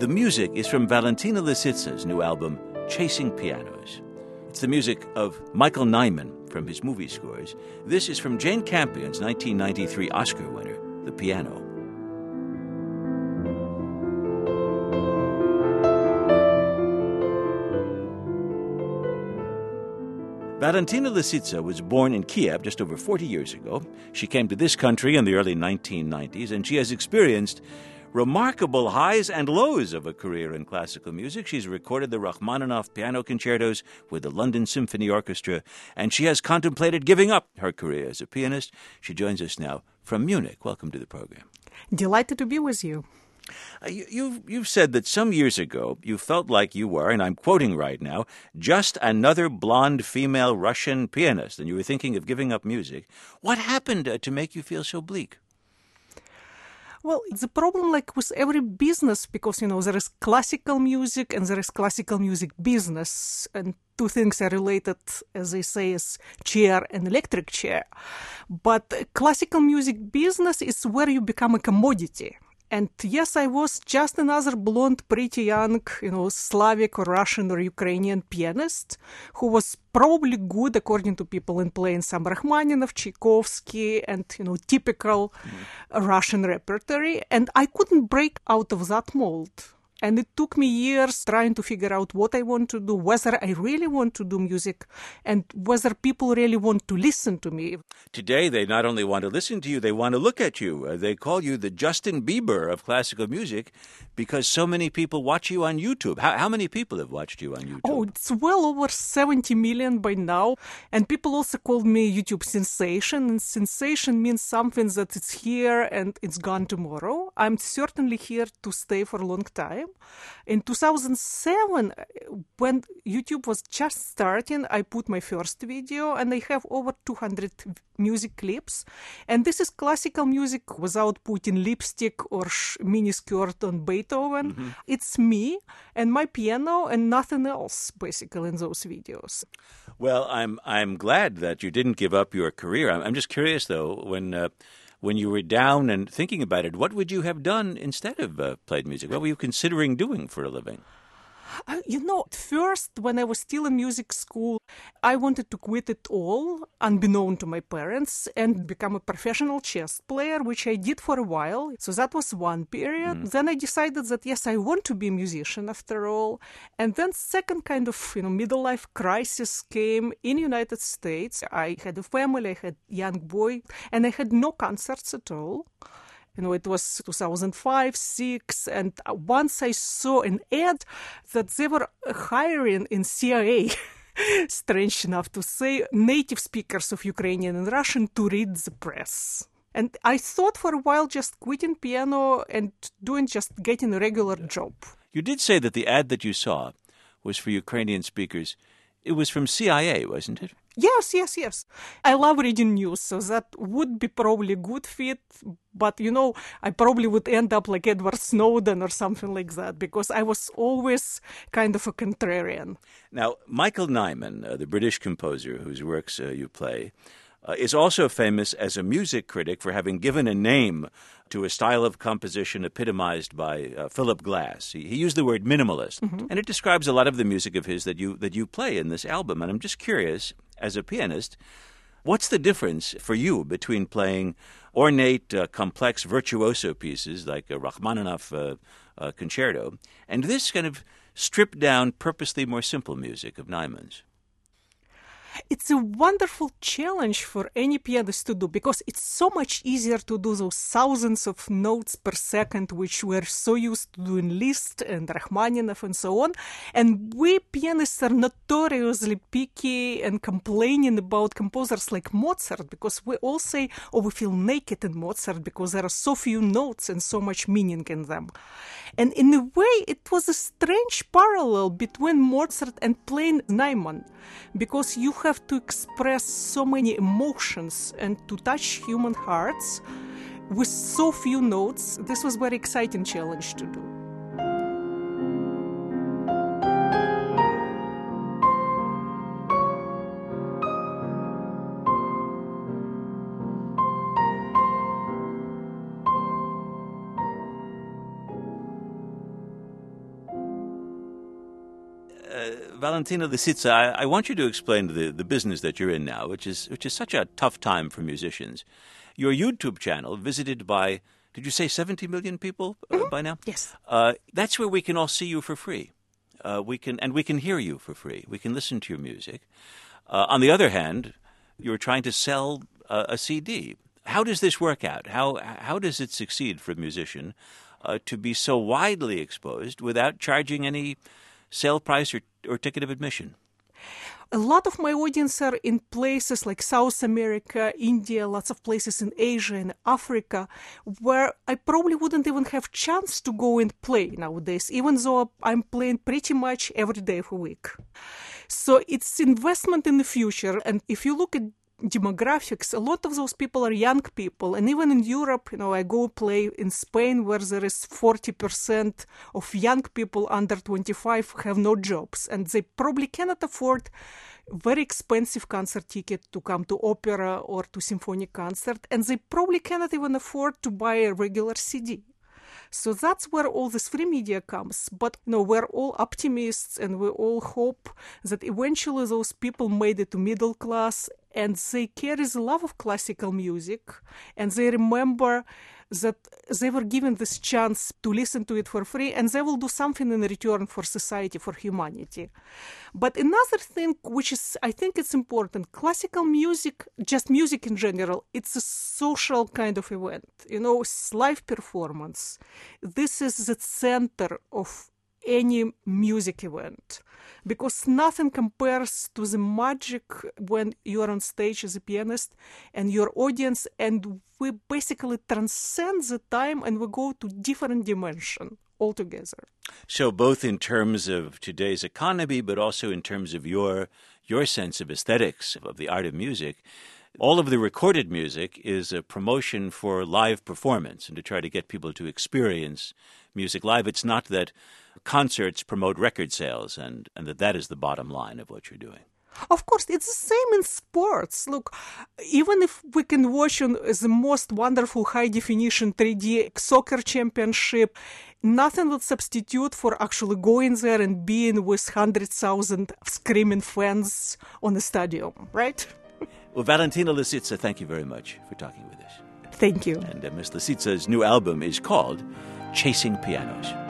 The music is from Valentina Lisitsa's new album, Chasing Pianos. It's the music of Michael Nyman from his movie scores. This is from Jane Campion's 1993 Oscar winner, The Piano. Valentina Lisitsa was born in Kiev just over 40 years ago. She came to this country in the early 1990s, and she has experienced remarkable highs and lows of a career in classical music. She's recorded the Rachmaninoff piano concertos with the London Symphony Orchestra, and she has contemplated giving up her career as a pianist. She joins us now from Munich. Welcome to the program. Delighted to be with you. You've said that some years ago you felt like you were, and I'm quoting right now, just another blonde female Russian pianist, and you were thinking of giving up music. What happened to make you feel so bleak? Well, it's a problem like with every business because, there is classical music and there is classical music business. And two things are related, as they say, as chair and electric chair. But classical music business is where you become a commodity. And yes, I was just another blonde, pretty young, Slavic or Russian or Ukrainian pianist who was probably good, according to people, in playing some Rachmaninoff, Tchaikovsky, and, typical Russian repertory. And I couldn't break out of that mold. And it took me years trying to figure out what I want to do, whether I really want to do music, and whether people really want to listen to me. Today, they not only want to listen to you, they want to look at you. They call you the Justin Bieber of classical music because so many people watch you on YouTube. How many people have watched you on YouTube? Oh, it's well over 70 million by now. And people also called me YouTube sensation. And sensation means something that it's here and it's gone tomorrow. I'm certainly here to stay for a long time. In 2007, when YouTube was just starting, I put my first video and I have over 200 music clips. And this is classical music without putting lipstick or miniskirt on Beethoven. Mm-hmm. It's me and my piano and nothing else, basically, in those videos. Well, I'm glad that you didn't give up your career. I'm just curious, though, when you were down and thinking about it, what would you have done instead of played music? What were you considering doing for a living? First, when I was still in music school, I wanted to quit it all, unbeknown to my parents, and become a professional chess player, which I did for a while. So that was one period. Mm. Then I decided that, yes, I want to be a musician after all. And then second kind of, middle life crisis came in United States. I had a family, I had a young boy, and I had no concerts at all. It was 2005, 2006, and once I saw an ad that they were hiring in CIA, strange enough to say, native speakers of Ukrainian and Russian to read the press. And I thought for a while just quitting piano and getting a regular job. You did say that the ad that you saw was for Ukrainian speakers. It was from CIA, wasn't it? Yes. I love reading news, so that would be probably a good fit. But, I probably would end up like Edward Snowden or something like that, because I was always kind of a contrarian. Now, Michael Nyman, the British composer whose works you play, is also famous as a music critic for having given a name to a style of composition epitomized by Philip Glass. He used the word minimalist, mm-hmm. and it describes a lot of the music of his that you play in this album. And I'm just curious, as a pianist, what's the difference for you between playing ornate, complex virtuoso pieces like a Rachmaninoff concerto and this kind of stripped-down, purposely more simple music of Nyman's? It's a wonderful challenge for any pianist to do because it's so much easier to do those thousands of notes per second, which we're so used to doing Liszt and Rachmaninoff and so on. And we pianists are notoriously picky and complaining about composers like Mozart because we all say, we feel naked in Mozart because there are so few notes and so much meaning in them. And in a way, it was a strange parallel between Mozart and playing Nyman because you have to express so many emotions and to touch human hearts with so few notes. This was a very exciting challenge to do. Valentina Lisitsa, I want you to explain the business that you're in now, which is such a tough time for musicians. Your YouTube channel, visited by, did you say 70 million people by now? Yes. That's where we can all see you for free. We can hear you for free. We can listen to your music. On the other hand, you're trying to sell a CD. How does this work out? How does it succeed for a musician to be so widely exposed without charging any sale price or ticket of admission? A lot of my audience are in places like South America, India, lots of places in Asia and Africa, where I probably wouldn't even have chance to go and play nowadays, even though I'm playing pretty much every day of a week. So it's investment in the future. And if you look at demographics, a lot of those people are young people. And even in Europe, I go play in Spain where there is 40% of young people under 25 have no jobs. And they probably cannot afford very expensive concert ticket to come to opera or to symphonic concert. And they probably cannot even afford to buy a regular CD. So that's where all this free media comes. But we're all optimists and we all hope that eventually those people made it to middle class and they carry the love of classical music and they remember that they were given this chance to listen to it for free and they will do something in return for society, for humanity. But another thing, which is, I think it's important, classical music, just music in general, it's a social kind of event. Live performance. This is the center of any music event because nothing compares to the magic when you're on stage as a pianist and your audience, and we basically transcend the time and we go to different dimension altogether. So both in terms of today's economy, but also in terms of your sense of aesthetics, of the art of music, all of the recorded music is a promotion for live performance and to try to get people to experience music live. It's not that concerts promote record sales and that is the bottom line of what you're doing. Of course, it's the same in sports. Look, even if we can watch on the most wonderful high-definition 3D soccer championship, nothing will substitute for actually going there and being with 100,000 screaming fans on the stadium, right? Well, Valentina Lisitsa, thank you very much for talking with us. Thank you. And Ms. Lisitsa's new album is called Chasing Pianos.